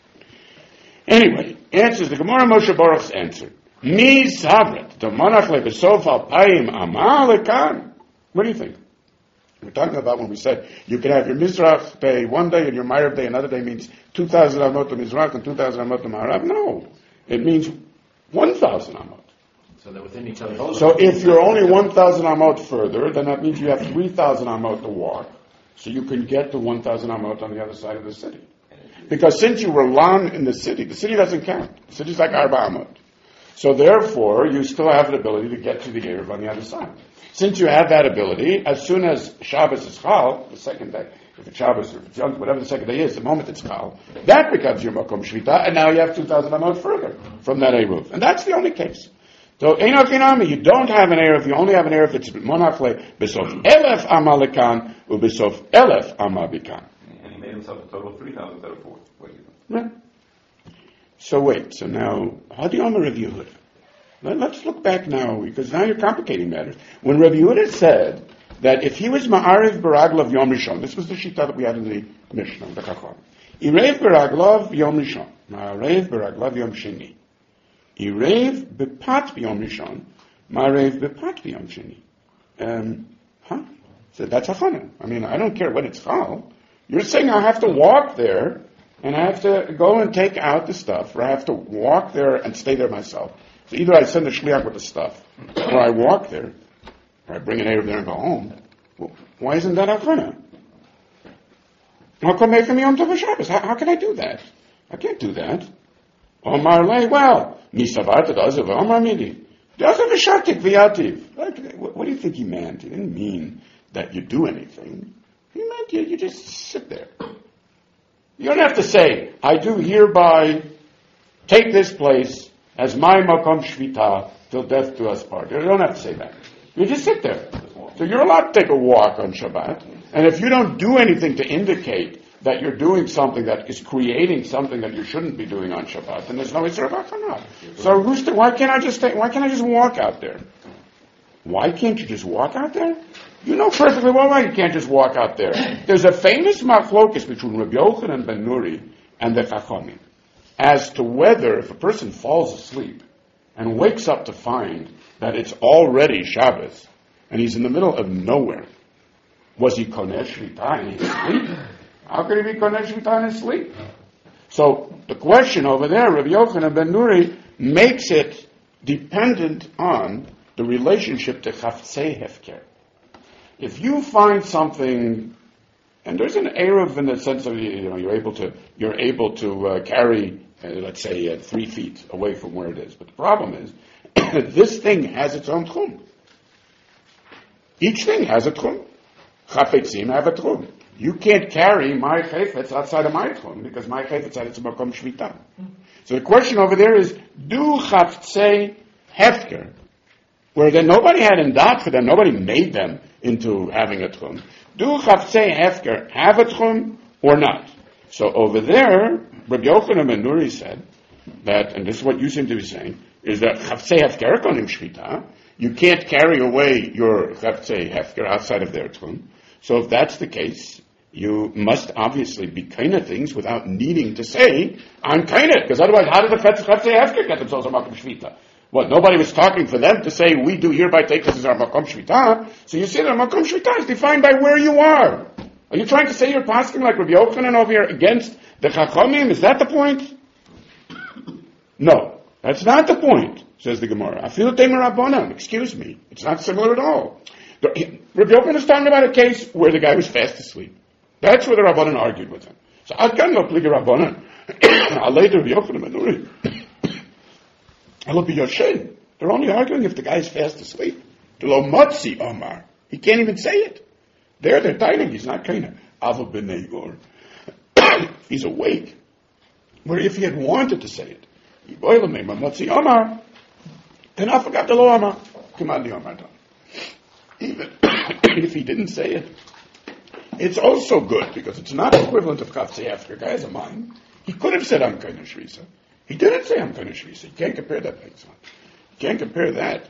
Anyway, answers the Gemara Moshe Baruch's answer. Mi sabret, the monach lebesof alpayim amalekan. What do you think? We're talking about when we said you can have your Mizrach day one day and your Ma'ariv day another day means two thousand amot to Mizrach and two thousand amot to Ma'arav. No. It means one thousand amot.
So they're within each other.
So if you're only one thousand amot further, then that means you have three thousand amot to walk. So you can get to one thousand amot on the other side of the city. Because since you were lan in the city, the city doesn't count. The city's like arba amot. So therefore, you still have the ability to get to the Eruv on the other side. Since you have that ability, as soon as Shabbos is chal, the second day, if it's Shabbos or if it's Yom, whatever the second day is, the moment it's chal, that becomes your makom shvita, and now you have two thousand amot further from that Eruv. And that's the only case. So, Eino Kinami, you don't have an Eruv, you only have an Eruv, it's Monachle, Besof Elef Amalekan, or Besof Elef Amabikan.
And he made himself a total of three thousand instead of four.
Right. So wait, so now, how do you Omer Rav Yehuda? Let, let's look back now, because now you're complicating matters. When Rav Yehuda said that if he was ma'ariv beraglav yom rishon, this was the shita that we had in the Mishnah, the Chacham. Irev beraglav yom rishon, ma'ariv beraglav yom sheni. Irev bepat yom rishon, ma'ariv bepat yom sheni. Um, huh? So that's hachana. I mean, I don't care what it's called. You're saying I have to walk there, and I have to go and take out the stuff, or I have to walk there and stay there myself. So either I send a shliach with the stuff, or I walk there, or I bring an Erev there and go home. Well, why isn't that hachana? How come make me Yom Tov Shabbos? How, how can I do that? I can't do that. Omar lei, well, misavarta dazav, Omar midi. Dazav v'shatik v'yativ. What do you think he meant? He didn't mean that you do anything. He meant you, you just sit there. You don't have to say, I do hereby take this place as my makom shvita till death do us part. You don't have to say that. You just sit there. So you're allowed to take a walk on Shabbat, and if you don't do anything to indicate that you're doing something that is creating something that you shouldn't be doing on Shabbat, then there's no Isra B'Chana. So who's the, why can't I just take, why can't I just walk out there? Why can't you just walk out there? You know perfectly well why you can't just walk out there. There's a famous machlokus between Rabbi Yochanan ben Nuri and the Chachamim as to whether if a person falls asleep and wakes up to find that it's already Shabbos and he's in the middle of nowhere, was he koneh shvita in his sleep? How could he be koneh shvita in his sleep? So the question over there, Rabbi Yochanan ben Nuri makes it dependent on the relationship to chaftzei hefker. If you find something, and there's an erev in the sense of, you know, you're able to, you're able to uh, carry, uh, let's say, uh, three feet away from where it is. But the problem is, this thing has its own tchum. Each thing has a tchum. Chafetzim have a tchum. You can't carry my chayfetz outside of my tchum, because my chayfetz had its makom shvita. So the question over there is, do chaftzei hefker, where then nobody had in dat for them, nobody made them into having a tchum. Do chaftzei hefker have a tchum or not? So over there, Rabbi Yochanan ben Nuri said that, and this is what you seem to be saying, is that chaftzei hefker konim shvita. You can't carry away your chaftzei hefker outside of their tchum. So if that's the case, you must obviously be kaina things without needing to say, I'm kaina, because otherwise how did the chaftzei hefker get themselves a makom shvita? What, nobody was talking for them to say, we do hereby take this as our makom shvita. So you say that makom shvita is defined by where you are. Are you trying to say you're passing like Rabbi Yochanan over here against the Chachamim? Is that the point? No, that's not the point, says the Gemara. Afilu temer rabbanan, excuse me. It's not similar at all. Rabbi Yochanan is talking about a case where the guy was fast asleep. That's where the Rabbanan argued with him. So I can't go pligi Rabbanan. I'll later Rabbi Yochanan ben Nuri. It'll be your shame. They're only arguing if the guy's fast asleep. The lo motzi Omar. He can't even say it. There they're telling he's not kind of Ava b'nei Gur. He's awake. Where if he had wanted to say it, motzi Omar, then I forgot the lo Omar. Come on, the Omar. Even if he didn't say it, it's also good because it's not equivalent of Kafzei after a guy has a mind. He could have said I'm kind of Shvisa. He didn't say I'm kind of Shvisa. You can't compare that thing. You can't compare that.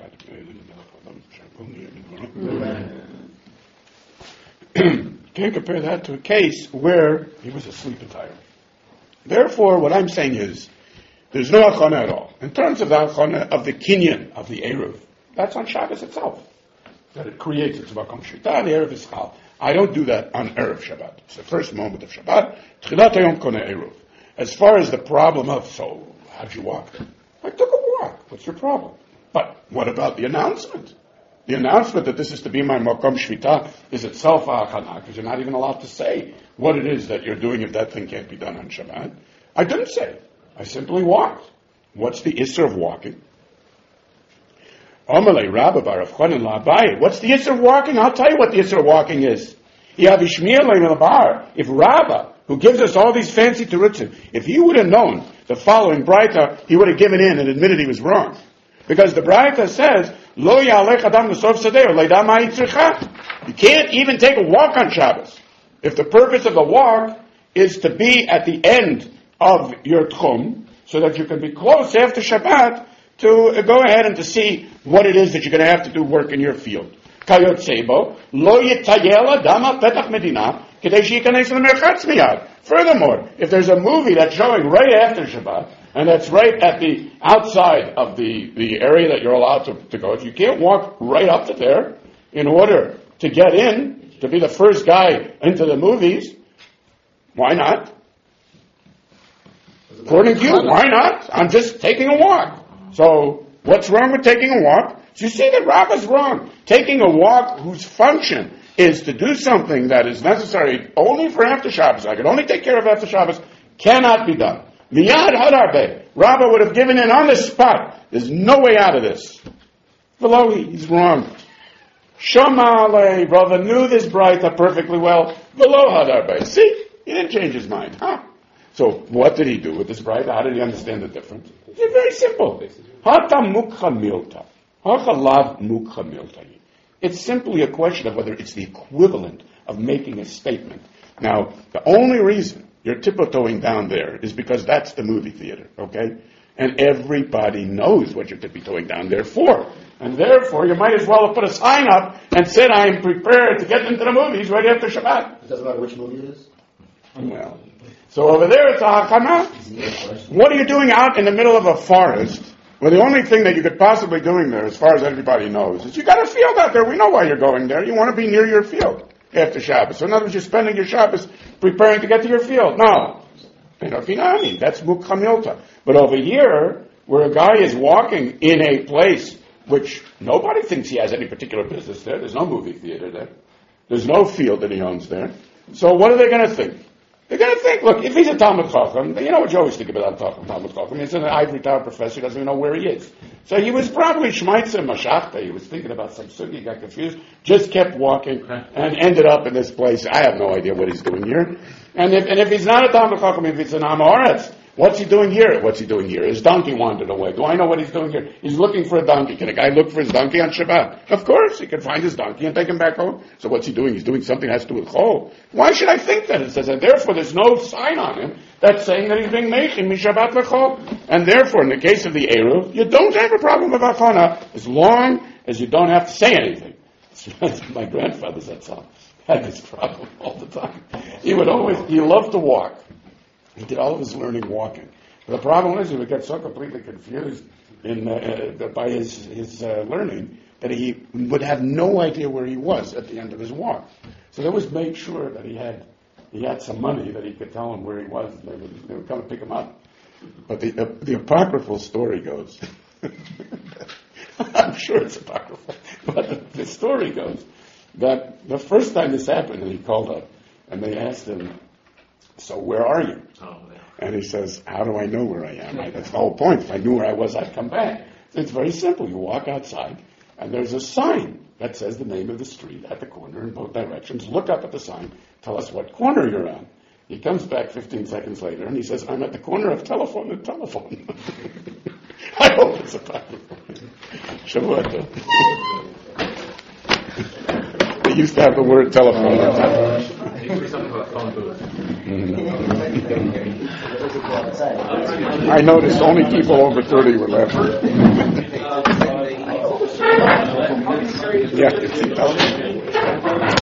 Can't compare that to a case where he was asleep entirely. Therefore, what I'm saying is, there's no achana at all. In terms of the achana of the kinyan, of the Eruv, that's on Shabbos itself. That it creates its makom shvita, the Eruv is chal. I don't do that on Erev Shabbat. It's the first moment of Shabbat. Tchilat hayom koneh Eruv. As far as the problem of, so, how'd you walk? I took a walk. What's your problem? But what about the announcement? The announcement that this is to be my makom shvita is itself a achana, because you're not even allowed to say what it is that you're doing if that thing can't be done on Shabbat. I didn't say it. I simply walked. What's the issur of walking? Omalei Rabba bar Rav Chanan la'Abaye. What's the issur of walking? I'll tell you what the issur of walking is. If Rabba, who gives us all these fancy terutzim, if he would have known the following Braita, he would have given in and admitted he was wrong. Because the Braita says, Lo ya'alech adam l'sof sadeh, le'da ma'i tzricha. You can't even take a walk on Shabbos. If the purpose of the walk is to be at the end of your tchum, so that you can be close after Shabbat to go ahead and to see what it is that you're going to have to do work in your field. kayotzebo, lo yitayel adam al petach medina, kedei sheyikanes lemerchatz miyad. Furthermore, if there's a movie that's showing right after Shabbat, and that's right at the outside of the, the area that you're allowed to, to go, you can't walk right up to there in order to get in, to be the first guy into the movies. Why not? According to you, why not? I'm just taking a walk. So, what's wrong with taking a walk? So you see that Rav is wrong. Taking a walk whose function is to do something that is necessary only for after Shabbos, I can only take care of after Shabbos, cannot be done. Miyad hadarbe. Rabbah would have given in on the spot. There's no way out of this. Below, he's wrong. Shama ale. Rabbah knew this Braita perfectly well. Below hadarbe. See? He didn't change his mind. Huh? So, what did he do with this Braita? How did he understand the difference? It's very simple. Hata mukha milta. Hata lav mukha milta. It's simply a question of whether it's the equivalent of making a statement. Now, the only reason you're tiptoeing down there is because that's the movie theater, okay? And everybody knows what you're tiptoeing down there for. And therefore, you might as well have put a sign up and said, I am prepared to get into the movies right after Shabbat.
It doesn't matter which movie it is?
Well, so over there it's a hakana. What are you doing out in the middle of a forest? Well, the only thing that you could possibly doing there, as far as everybody knows, is you got a field out there. We know why you're going there. You want to be near your field after Shabbos. So in other words, you're spending your Shabbos preparing to get to your field. No. That's mukhamilta. But over here, where a guy is walking in a place which nobody thinks he has any particular business there. There's no movie theater there. There's no field that he owns there. So what are they going to think? They're going to think, look, if he's a Talmud Chacham, you know what you always think about a Talmud Chacham. He's an ivory tower professor, he doesn't even know where he is. So he was probably Shmaitzer Mashachta, he was thinking about some sugi, got confused, just kept walking, and ended up in this place. I have no idea what he's doing here. And if, and if he's not a Talmud Chacham, if it's an Amoretz, what's he doing here? What's he doing here? His donkey wandered away. Do I know what he's doing here? He's looking for a donkey. Can a guy look for his donkey on Shabbat? Of course, he can find his donkey and take him back home. So what's he doing? He's doing something that has to do with Chol. Why should I think that? It says that therefore there's no sign on him that's saying that he's being Meichin Mishabat L'Chol. And therefore, in the case of the Eruv, you don't have a problem with Achana as long as you don't have to say anything. My grandfather said so. Had this problem all the time. He would always, he loved to walk. He did all of his learning walking. But the problem is he would get so completely confused in, uh, by his, his uh, learning that he would have no idea where he was at the end of his walk. So they always made sure that he had he had some money that he could tell him where he was. They would, they would come and pick him up. But the, uh, the apocryphal story goes, I'm sure it's apocryphal, but the, the story goes that the first time this happened, and he called up, and they asked him, so where are you? Oh, yeah. And he says, how do I know where I am? Right? That's the whole point. If I knew where I was, I'd come back. So it's very simple. You walk outside, and there's a sign that says the name of the street at the corner in both directions. Look up at the sign. Tell us what corner you're on. He comes back fifteen seconds later, and he says, I'm at the corner of telephone and telephone. I hope it's a practical. Shavua tov. They used to have the word telephone. I noticed only people over thirty were laughing. Yeah, it's